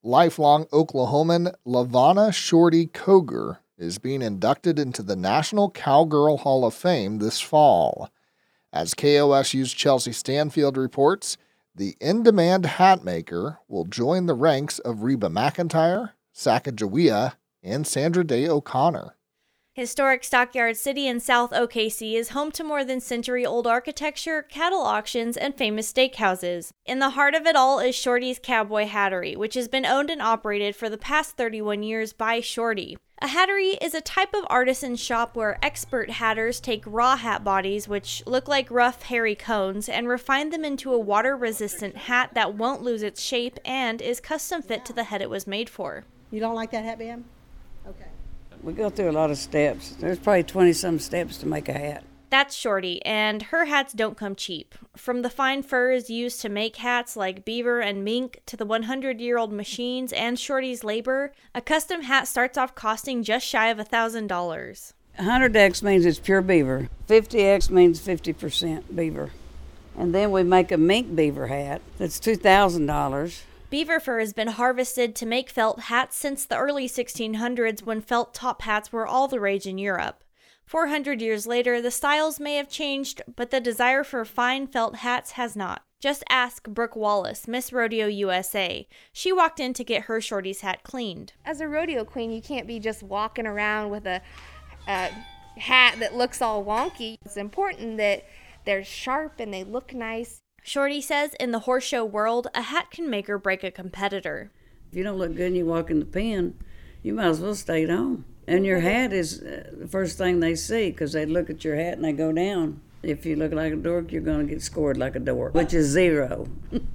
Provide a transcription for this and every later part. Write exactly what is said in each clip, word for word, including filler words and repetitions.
lifelong Oklahoman LaVonna Shorty Coger is being inducted into the National Cowgirl Hall of Fame this fall. As K O S U's Chelsea Stanfield reports, the in-demand hat maker will join the ranks of Reba McEntire, Sacagawea, and Sandra Day O'Connor. Historic Stockyard City in South O K C is home to more than century-old architecture, cattle auctions, and famous steakhouses. In the heart of it all is Shorty's Cowboy Hattery, which has been owned and operated for the past thirty-one years by Shorty. A hattery is a type of artisan shop where expert hatters take raw hat bodies, which look like rough, hairy cones, and refine them into a water-resistant hat that won't lose its shape and is custom fit to the head it was made for. You don't like that hat, Bam? Okay. We go through a lot of steps. There's probably twenty-some steps to make a hat. That's Shorty, and her hats don't come cheap. From the fine furs used to make hats like beaver and mink to the hundred-year-old machines and Shorty's labor, a custom hat starts off costing just shy of one thousand dollars. one hundred X means it's pure beaver. fifty X means fifty percent beaver. And then we make a mink beaver hat that's two thousand dollars. Beaver fur has been harvested to make felt hats since the early sixteen hundreds when felt top hats were all the rage in Europe. four hundred years later, the styles may have changed, but the desire for fine felt hats has not. Just ask Brooke Wallace, Miss Rodeo U S A. She walked in to get her Shorty's hat cleaned. As a rodeo queen, you can't be just walking around with a, a hat that looks all wonky. It's important that they're sharp and they look nice. Shorty says in the horse show world, a hat can make or break a competitor. If you don't look good and you walk in the pen, you might as well stay at home. And your hat is the first thing they see because they look at your hat and they go down. If you look like a dork, you're going to get scored like a dork, which is zero.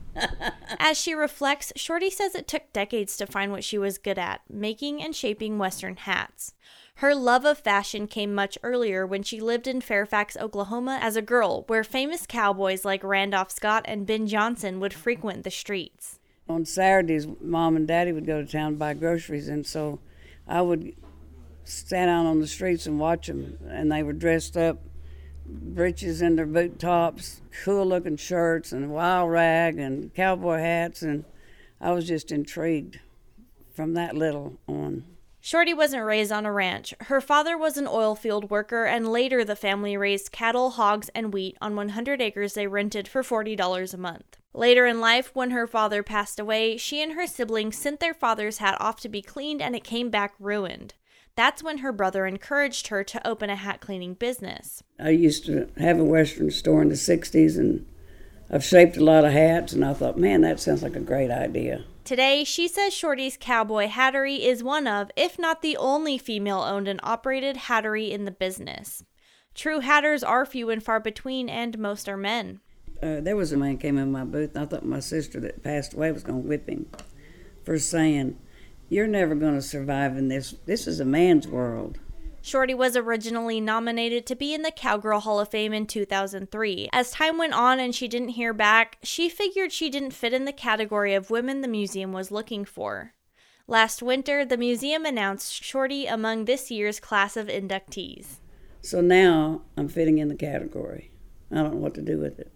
As she reflects, Shorty says it took decades to find what she was good at, making and shaping Western hats. Her love of fashion came much earlier when she lived in Fairfax, Oklahoma as a girl, where famous cowboys like Randolph Scott and Ben Johnson would frequent the streets. On Saturdays, Mom and Daddy would go to town and buy groceries, and so I would stand out on the streets and watch them, and they were dressed up, breeches and their boot tops, cool-looking shirts, and wild rag, and cowboy hats, and I was just intrigued from that little on. Shorty wasn't raised on a ranch. Her father was an oil field worker, and later the family raised cattle, hogs, and wheat on one hundred acres they rented for forty dollars a month. Later in life, when her father passed away, she and her siblings sent their father's hat off to be cleaned, and it came back ruined. That's when her brother encouraged her to open a hat cleaning business. I used to have a Western store in the sixties, and I've shaped a lot of hats, and I thought, man, that sounds like a great idea. Today, she says Shorty's Cowboy Hattery is one of, if not the only female-owned and operated hattery in the business. True hatters are few and far between, and most are men. Uh, there was a man came in my booth, and I thought my sister that passed away was going to whip him for saying, "You're never going to survive in this. This is a man's world." Shorty was originally nominated to be in the Cowgirl Hall of Fame in two thousand three. As time went on and she didn't hear back, she figured she didn't fit in the category of women the museum was looking for. Last winter, the museum announced Shorty among this year's class of inductees. So now I'm fitting in the category. I don't know what to do with it.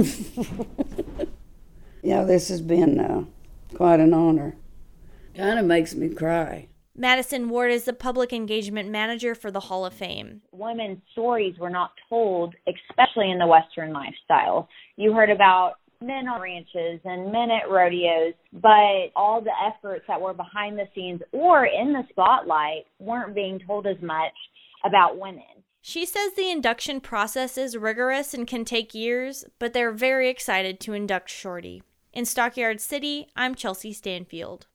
Yeah, this has been uh, quite an honor. Kind of makes me cry. Madison Ward is the public engagement manager for the Hall of Fame. Women's stories were not told, especially in the Western lifestyle. You heard about men on ranches and men at rodeos, but all the efforts that were behind the scenes or in the spotlight weren't being told as much about women. She says the induction process is rigorous and can take years, but they're very excited to induct Shorty. In Stockyard City, I'm Chelsea Stanfield.